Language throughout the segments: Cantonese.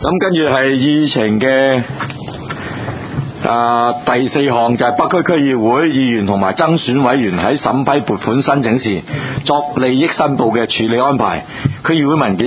咁跟住係議程嘅第4項就係北區區議會議員同埋增選委員喺審批撥款申請時作利益申報嘅處理安排。區議會文件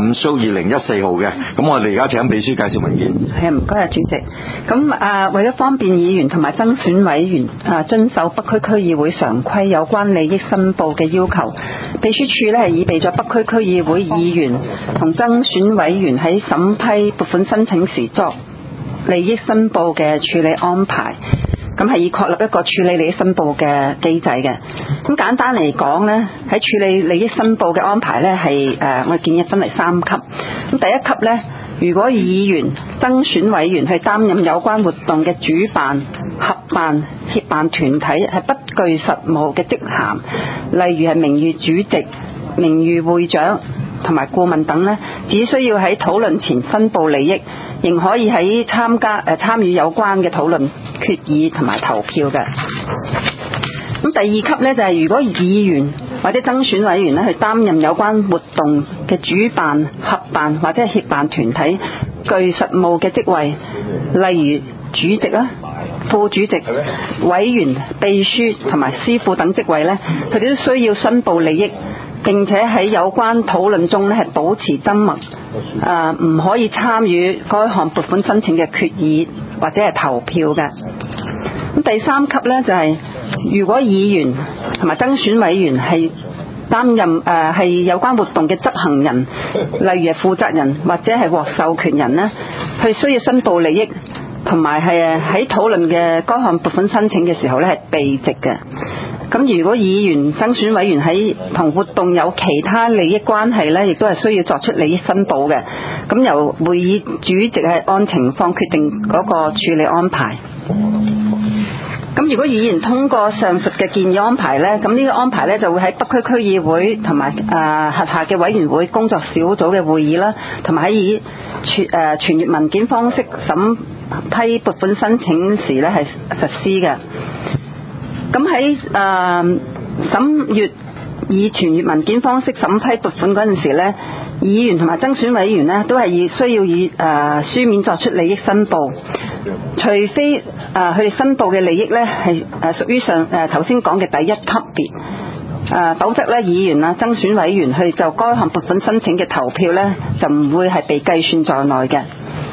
25/2014號嘅。咁我哋而家請秘書介紹文件。 係，唔該啊，主席。咁為咗方便議員同埋增選委員遵守北區區議會常規有關利益申報嘅要求，秘書處咧係擬備咗北區區議會議員同增選委員喺審批撥款申請時作利益申報嘅處理安排。咁係以確立一個處理利益申報嘅機制嘅。咁簡單嚟講呢，喺處理利益申報嘅安排呢，係我哋建議分為3級。咁第一級呢，如果議員、增選委員去擔任有關活動嘅主辦、合辦、協辦團體係不具實務嘅職銜，例如係名譽主席、名譽會長同埋顧問等呢，只需要喺討論前申報利益，仍可以喺參與有關嘅討論、決議同埋投票嘅。咁第2級呢，就係如果議員或者增選委員呢去擔任有關活動嘅主辦、合辦或者係協辦團體具實務嘅職位，例如主席啦、副主席、委員、秘書同埋司庫等職位呢，佢哋都需要申報利益，並且喺有關討論中呢係保持緘默，唔可以參與該項撥款申請嘅決議或者係投票嘅。咁第3級呢，就係如果議員同埋增選委員係擔任係有關活動嘅執行人，例如係負責人或者係獲授權人呢，佢需要申報利益，同埋係喺討論嘅該項撥款申請嘅時候呢係避席嘅。咁如果議員、增選委員喺同活動有其他利益關係呢，亦都係需要作出利益申報嘅。咁由會議主席係按情況決定嗰個處理安排。咁如果議員通過上述嘅建議安排呢，咁呢個安排呢就會喺北區區議會同埋轄下嘅委員會工作小組嘅會議啦，同埋喺以傳閱文件方式審批撥款申請時呢係實施嘅。咁喺審閱以傳閱文件方式審批撥款嗰陣時呢，議員同埋增選委員呢都係需要以書面作出利益申報，除非佢哋申報嘅利益呢係屬於頭先講嘅第1級別，否則呢議員啊、增選委員去就該項撥款申請嘅投票呢就唔會係被計算在內嘅。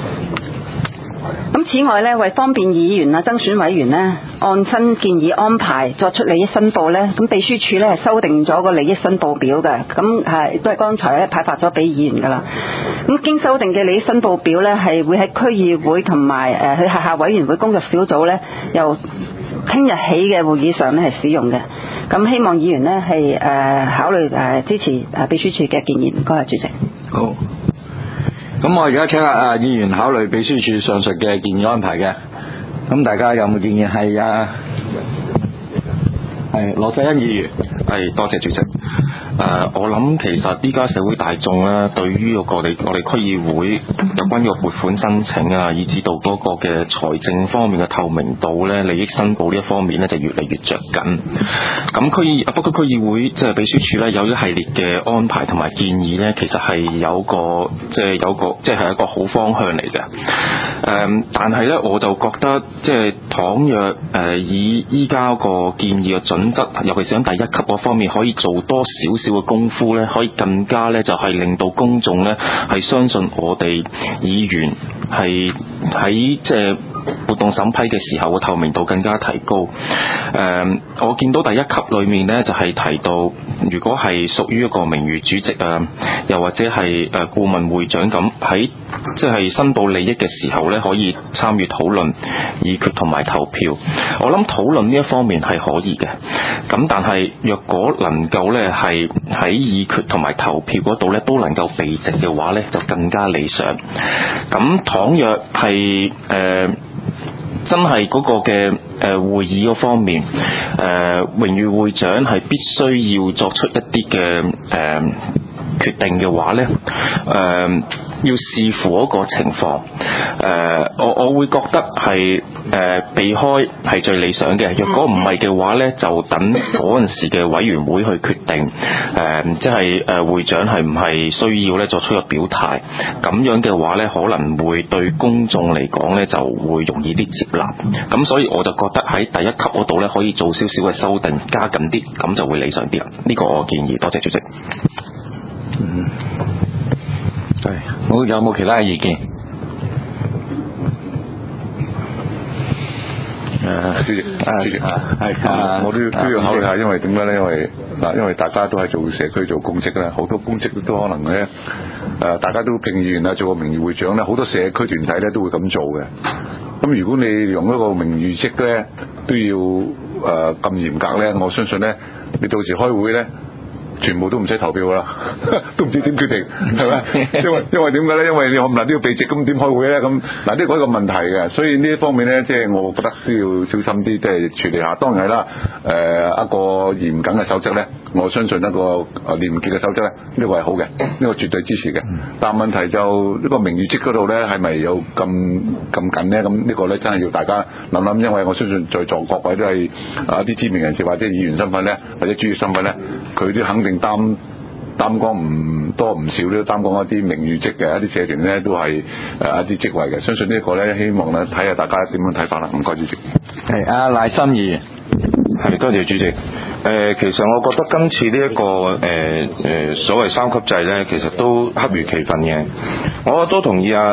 咁此外呢，為方便議員啊、增選委員呢按新建議安排作出利益申報呢，咁秘書處呢係修訂咗個利益申報表嘅，咁都係剛才咧派發咗俾議員噶啦。咁經修訂嘅利益申報表呢，係會喺區議會同埋佢轄下委員會工作小組呢，由聽日起嘅會議上呢係使用嘅。咁希望議員呢係考慮支持秘書處嘅建議。唔該啊，主席。 好。咁我而家請議員考慮秘書處上述嘅建議安排嘅。咁大家有冇建議？係羅世恩議員。 係，多謝主席。我諗其實依家社會大眾咧，對於我哋區議會有關呢個撥款申請啊，以至到嗰個嘅財政方面嘅透明度咧、利益申報呢一方面咧，就越嚟越着緊。咁北區區議會即係秘書處咧，有一系列嘅安排同埋建議咧，其實係有個係一個好方向嚟嘅。但係咧，我就覺得即係倘若以依家個建議嘅準則，尤其是喺第1級嗰方面，可以做多少少嘅功夫咧，可以更加咧就係令到公眾咧係相信我哋議員係喺即係活動審批嘅時候嘅透明度更加提高。我見到第1級裏面咧就係提到，如果係屬於一個名譽主席啊，又或者係顧問會長咁，喺即係申報利益嘅時候咧，可以參與討論、議決同埋投票。我諗討論呢一方面係可以嘅，咁但係若果能夠咧係喺議決同埋投票嗰度咧都能夠避席嘅話咧，就更加理想。咁倘若係真係嗰個嘅會議嗰方面，榮譽會長係必須要作出一啲嘅決定嘅話咧， 要視乎嗰個情況。我會覺得係避開係最理想嘅。若果唔係嘅話呢，就等嗰陣時嘅委員會去決定。即係會長係唔係需要呢作出個表態？咁樣嘅話呢，可能會對公眾嚟講呢就會容易啲接納。咁所以我就覺得喺第一級嗰度呢，可以做少少嘅修訂，加緊啲，咁就會理想啲啦。呢個我建議。多謝主席。 係，好，有冇其他嘅意見？ 主席，我都要考慮下，因為點解咧？因為大家都係做社區做公職啦，好多公職都可能咧，大家都聘議員啊，做個名譽會長咧，好多社區團體咧都會咁做嘅。咁如果你用一個名譽職咧，都要咁嚴格咧，我相信咧，你到時開會咧，全部都唔使投票啦，都唔知點決定，係咪？因為點解咧？因為你可能都要避席，咁點開會咧？咁嗱，呢個一個問題嘅，所以呢一方面咧，即係我覺得都要小心啲，即係處理下。當然係啦，一個嚴謹嘅守則咧，我相信一個廉潔嘅守則咧，呢個係好嘅，呢個絕對支持嘅。但問題就呢個名譽職嗰度咧，係咪有咁緊咧？咁呢個咧真係要大家諗諗，因為我相信在座各位都係一啲知名人士或者議員身份咧，或者專業身份咧，佢都肯定擔當唔多唔少都擔當一啲名譽職嘅一啲社團咧，都係一啲職位嘅。相信呢一個咧，希望咧睇下大家點樣睇法啦。唔該主席。 係阿賴心議員。 係，多謝主席。其實我覺得今次呢一個所謂3級制呢，其實都恰如其分嘅。我都同意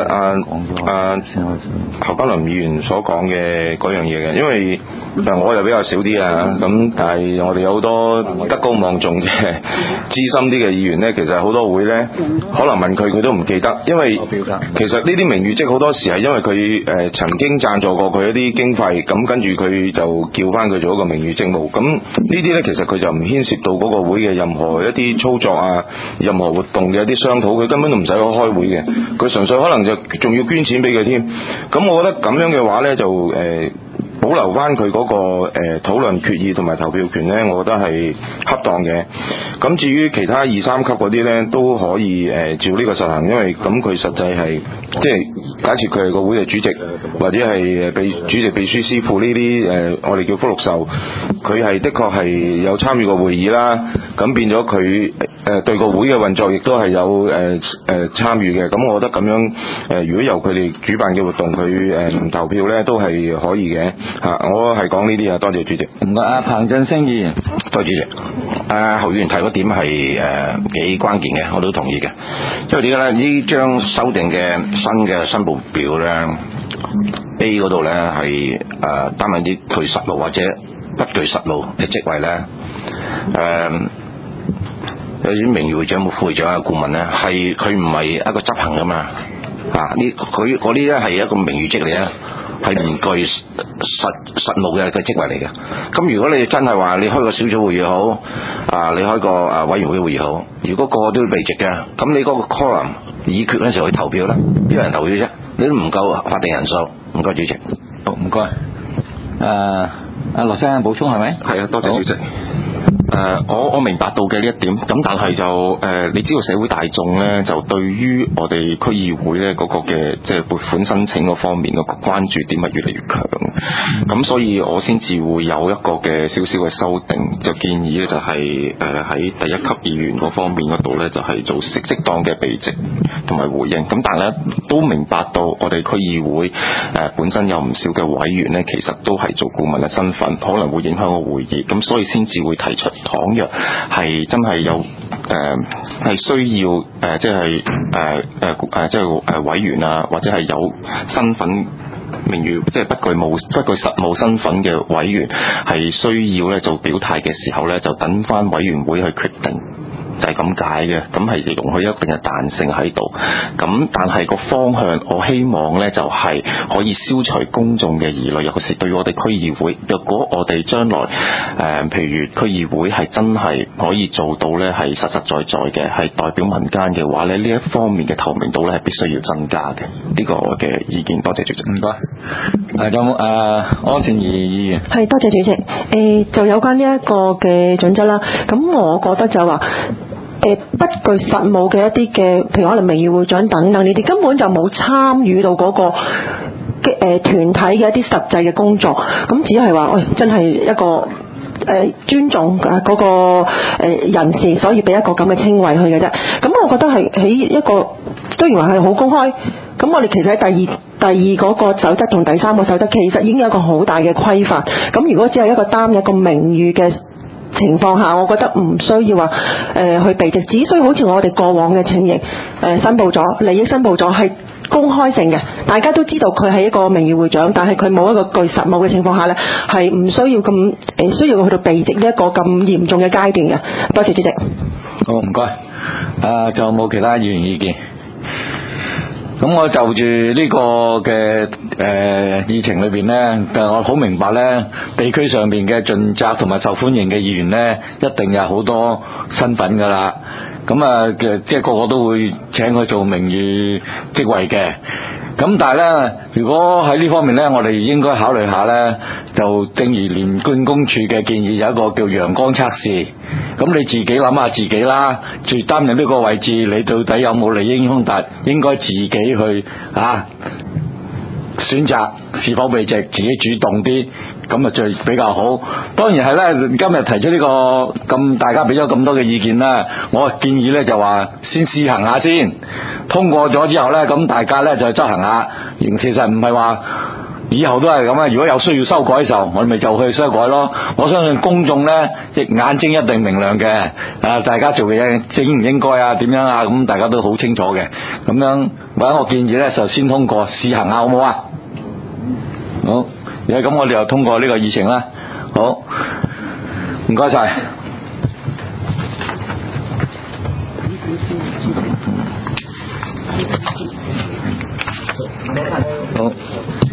侯家麟議員所講嘅嗰樣嘢嘅，因為我又比較少啲啊，咁但係我哋有好多德高望重嘅資深啲嘅議員呢，其實好多會呢，可能問佢都唔記得，因為其實呢啲名譽職好多時係因為佢曾經贊助過佢一啲經費，咁跟住佢就叫翻佢做一個名譽職務，咁呢啲呢，其實佢就唔牽涉到嗰個會嘅任何一啲操作啊，任何活動嘅一啲商討，佢根本都唔使去開會嘅，佢純粹可能就仲要捐錢俾佢添。咁我覺得咁樣嘅話呢，就保留翻佢嗰個討論決議同埋投票權呢，我覺得係恰當嘅。咁至於其他2、3級嗰啲呢，都可以照呢個實行，因為咁佢實際係即係假設佢係個會嘅主席，或者係主席秘書師傅呢啲我哋叫福祿壽，佢係的確係有參與過會議啦，咁變咗佢對個會嘅運作亦都係有參與嘅。咁我覺得咁樣如果由佢哋主辦嘅活動，佢唔投票呢，都係可以嘅。我係講呢啲啊，多謝主席。 唔該，阿彭振聲議員。 多謝主席。侯議員提嗰點係幾關鍵嘅，我都同意嘅。因為點解咧？呢張修訂嘅新嘅申報表咧 ，A 嗰度咧係擔任啲具實務或者不具實務嘅職位咧，有啲名譽會長、副會長啊、顧問咧，係佢唔係一個執行噶嘛。佢嗰啲咧係一個名譽職嚟啊。係唔具實務嘅職位嚟嘅。咁如果你真係話你開個小組會議好，你開個委員會會議好，如果個個都要避席嘅，咁你嗰個 quorum 議決嗰陣時去投票啦，邊有人投票啫？你都唔夠法定人數。唔該主席。 好，唔該。阿羅生補充係咪？ 係啊，多謝主席。我明白到嘅呢一點，咁但係就你知道社會大眾呢，就對於我哋區議會呢嗰個嘅即係撥款申請嗰方面嗰個關注點係越嚟越強，咁所以我先至會有一個嘅少少嘅修訂，就建議呢就係喺第一級議員嗰方面嗰度呢，就係做適當嘅避席同埋回應。咁但係呢都明白到我哋區議會本身有唔少嘅委員呢，其實都係做顧問嘅身份，可能會影響個會議，咁所以先至會提出。倘若係真係有係需要即係委員啊，或者係有身份名譽即係不具實務身份嘅委員，係需要咧做表態嘅時候咧，就等翻委員會去決定。就係咁解嘅，咁係容許一定嘅彈性喺度。咁但係個方向，我希望呢就係可以消除公眾嘅疑慮，尤其是對我哋區議會。若果我哋將來譬如區議會係真係可以做到呢，係實實在在嘅，係代表民間嘅話呢，呢一方面嘅透明度呢係必須要增加嘅。呢個我嘅意見，多謝主席。 唔該。有冇柯倩怡議員？ 係，多謝主席。就有關呢一個嘅準則啦。咁我覺得就話不具實務嘅一啲嘅，譬如可能名譽會長等等呢啲，根本就冇參與到嗰個團體嘅一啲實際嘅工作，咁只係話，真係一個尊重嗰個人士，所以俾一個咁嘅稱謂去嘅啫。咁我覺得係喺一個雖然話係好公開，咁我哋其實喺第二嗰個守則同第三個守則，其實已經有一個好大嘅規範。咁如果只係一個擔一個名譽嘅情況下，我覺得唔需要話去避席，只需要好似我哋過往嘅情形，申報咗利益申報咗係公開性嘅，大家都知道佢係一個名譽會長，但係佢冇一個具實務嘅情況下呢，係唔需要咁需要去到避席呢一個咁嚴重嘅階段嘅。多謝主席。 好，唔該。仲有冇其他議員意見？咁我就住呢個嘅議程裏邊呢，我好明白呢，地區上邊嘅盡責同埋受歡迎嘅議員呢，一定有好多身份噶啦。咁即係個個都會請佢做名譽職位嘅。咁但係呢，如果喺呢方面呢，我哋應該考慮下呢，就正如廉政公署嘅建議，有一個叫陽光測試。咁你自己諗下自己啦，最擔任呢個位置，你到底有冇利益衝突？應該自己去選擇是否避席，自己主動啲，咁啊最比較好。當然係咧，今日提出呢個咁大家俾咗咁多嘅意見啦，我建議咧就話先試行下先，通過咗之後咧，咁大家咧就執行下。其實唔係話以後都係咁啊！如果有需要修改嘅時候，我哋咪就去修改咯。我相信公眾咧亦眼睛一定明亮嘅，大家做嘅嘢應唔應該啊？點樣啊？咁大家都好清楚嘅。咁樣或者我建議咧就先通過試行下，好唔好啊？好，而家咁我哋又通過呢個議程啦。好，唔該晒。好。